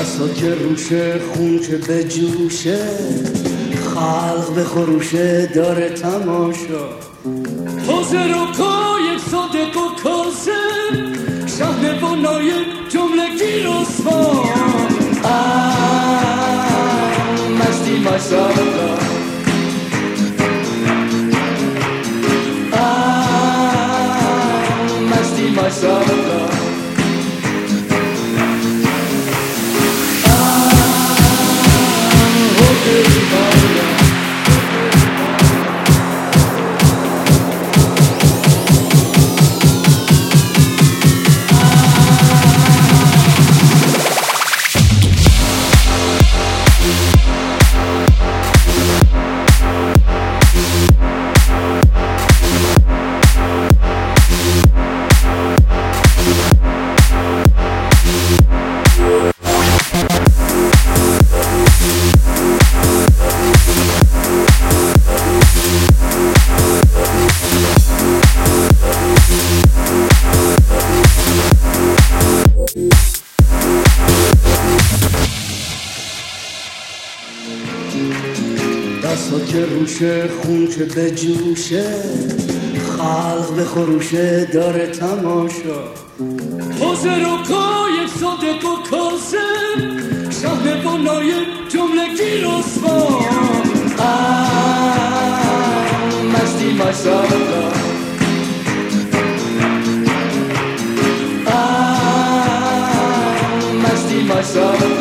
بسا که روشه خون که به جوشه، خلق به خروشه داره تماشا. حاضر و یک صادق و کاسم، شهر بنای جملگی رسوا. مشتی ماشاءالله، مشتی ماشاءالله. بسا که روشه خون که به جوشه، خلق به خروشه داره تماشا. حاضر و یک صادق و کاسم، شهر بنای جملگی رسوا. مشتی ماشاءالله، مشتی ماشاءالله.